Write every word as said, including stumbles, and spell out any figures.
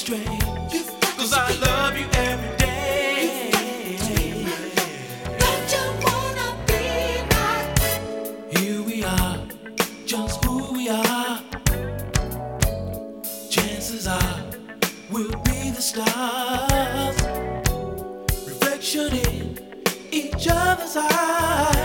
straight. Cause I love you every day. Don't you wanna be my? Here we are, just who we are. Chances are we'll be the stars, reflection in each other's eyes.